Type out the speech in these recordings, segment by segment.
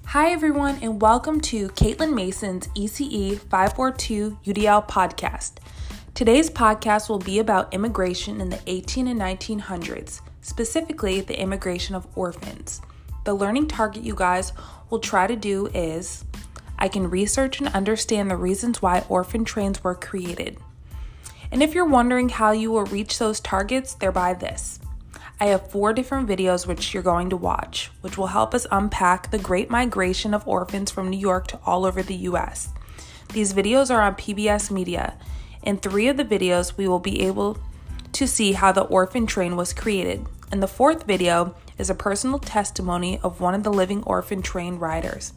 Hi everyone, and welcome to Caitlin Mason's ECE 542 UDL podcast. Today's podcast will be about immigration in the 18 and 1900s, specifically the immigration of orphans. The learning target you guys will try to do is, I can research and understand the reasons why orphan trains were created. And if you're wondering how you will reach those targets, they're by this. I have 4 different videos which you're going to watch, which will help us unpack the great migration of orphans from New York to all over the US. These videos are on PBS Media. In 3 of the videos, we will be able to see how the orphan train was created. And the 4th video is a personal testimony of one of the living orphan train riders.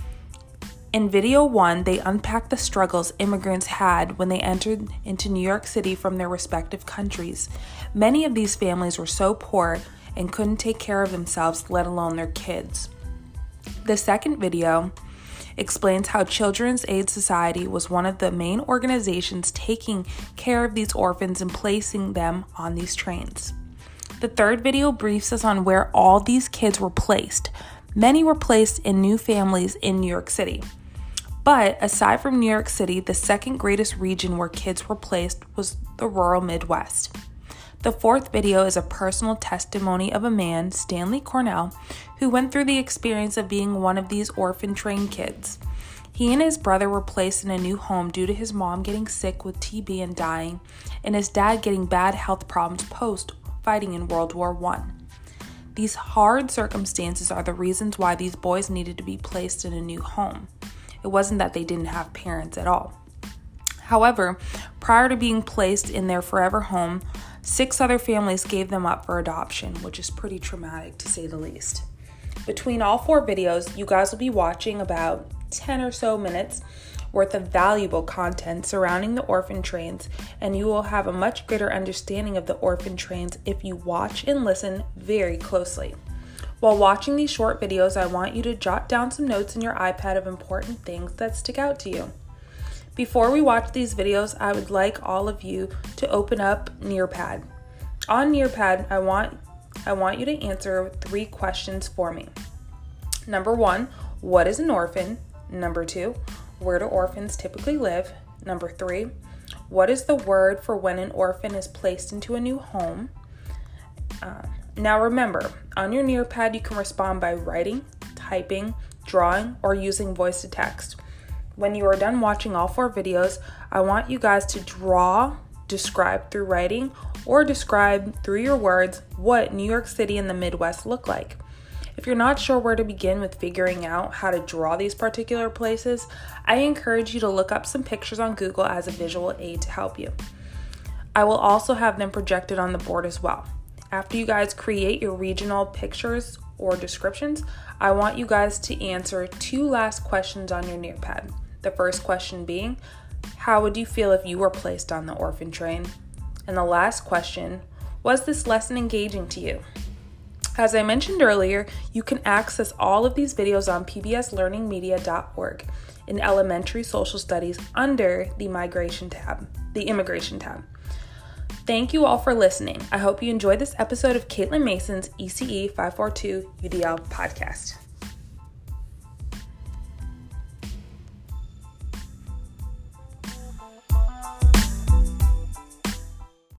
In video 1, they unpack the struggles immigrants had when they entered into New York City from their respective countries. Many of these families were so poor and couldn't take care of themselves, let alone their kids. The second video explains how Children's Aid Society was one of the main organizations taking care of these orphans and placing them on these trains. The third video briefs us on where all these kids were placed. Many were placed in new families in New York City. But aside from New York City, the second greatest region where kids were placed was the rural Midwest. The 4th video is a personal testimony of a man, Stanley Cornell, who went through the experience of being one of these orphan train kids. He and his brother were placed in a new home due to his mom getting sick with TB and dying, and his dad getting bad health problems post-fighting in World War I. These hard circumstances are the reasons why these boys needed to be placed in a new home. It wasn't that they didn't have parents at all. However, prior to being placed in their forever home, 6 other families gave them up for adoption, which is pretty traumatic to say the least. Between all 4 videos, you guys will be watching about 10 or so minutes worth of valuable content surrounding the orphan trains, and you will have a much greater understanding of the orphan trains if you watch and listen very closely. While watching these short videos, I want you to jot down some notes in your iPad of important things that stick out to you. Before we watch these videos, I would like all of you to open up Nearpad. On Nearpad, I want you to answer 3 questions for me. Number 1, what is an orphan? Number 2, where do orphans typically live? Number 3, what is the word for when an orphan is placed into a new home? Now remember, on your Nearpad, you can respond by writing, typing, drawing, or using voice to text. When you are done watching all 4 videos, I want you guys to draw, describe through writing, or describe through your words what New York City and the Midwest look like. If you're not sure where to begin with figuring out how to draw these particular places, I encourage you to look up some pictures on Google as a visual aid to help you. I will also have them projected on the board as well. After you guys create your regional pictures or descriptions, I want you guys to answer 2 last questions on your Nearpad. The first question being, how would you feel if you were placed on the orphan train? And the last question, was this lesson engaging to you? As I mentioned earlier, you can access all of these videos on pbslearningmedia.org in elementary social studies under the immigration tab. Thank you all for listening. I hope you enjoyed this episode of Caitlin Mason's ECE 542 UDL podcast.